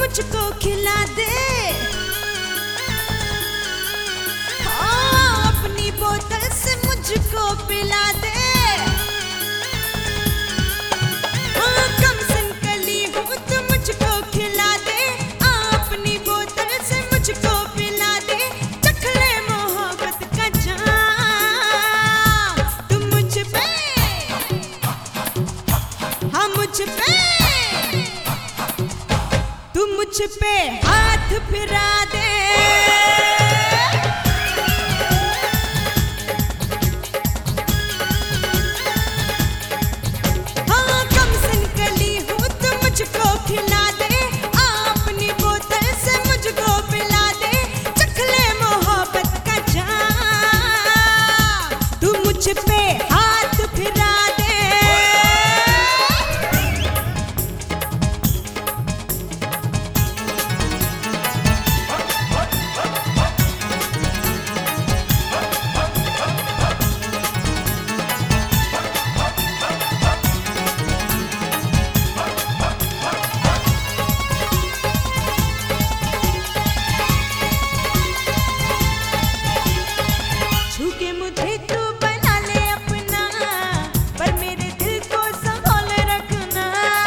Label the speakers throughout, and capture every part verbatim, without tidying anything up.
Speaker 1: मुझको खिला दे, हाँ अपनी बोतल से मुझको पिला दे। हाँ कम सिन कली हूँ तो मुझको खिला दे, अपनी बोतल से मुझको पिला दे। चख ले मोहब्बत का जाम तू मुझ पे, हाँ मुझ पे, तू मुझ पे हाथ फिरा दे। हाँ कम सिन कली हूँ तो मुझको खिला दे, अपनी बोतल से मुझको पिला दे। चख ले मोहब्बत का जाम तू मुझ पे हाथ फिरा दे। छूके मुझे तू बना ले अपना, पर मेरे दिल को संभाल रखना।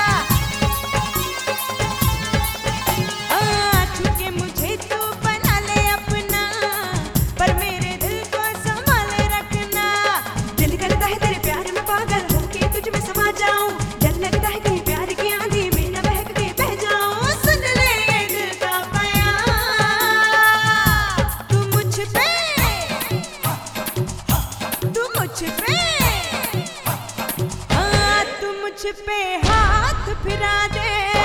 Speaker 1: आ, छूके मुझे तू बना ले अपना, पर मेरे दिल को संभाल रखना। दिल करता है तेरे प्यार में पागल होके तुझ में समा जाऊं, डर लगता है कहीं प्यार की आंधी में न बहक के बह जाऊं। सुन ले ये दिल का बयान तू मुझ पे, तू मुझ पे, हाँ तू मुझ पे हाथ फिरा दे।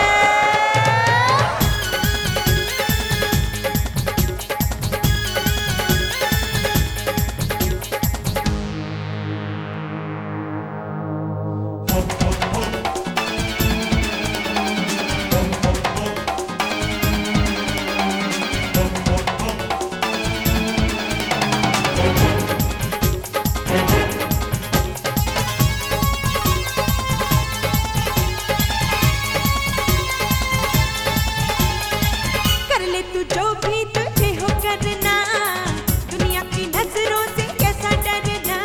Speaker 1: कर ले तू जो भी तुझे हो करना, दुनिया की नजरों से कैसा डरना।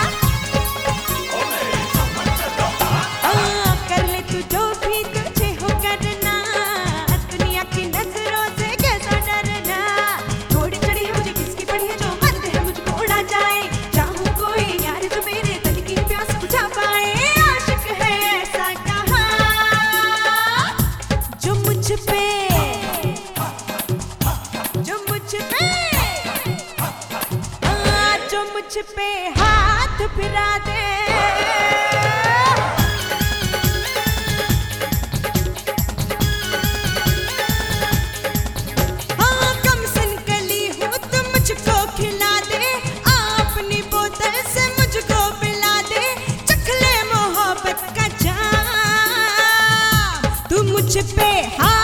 Speaker 1: हाँ, कर ले तू जो भी तुझे हो करना, दुनिया की नजरों से कैसा डरना। थोड़ी चढ़ी है मुझे किसकी पड़ी है, जो मर्द है मुझको उड़ा जाए। चाहूं कोई यार जो मेरे दिल की प्यास बुझा पाए। आशिक है ऐसा कहा जो मुझ पे, जो मुझ पे, हाँ जो मुझ पे हाथ फिरा दे। हाँ कम सिन कली हूँ तो मुझको खिला दे, अपनी बोतल से मुझको पिला दे। चख ले मोहब्बत का जाम तू मुझ पे हाथ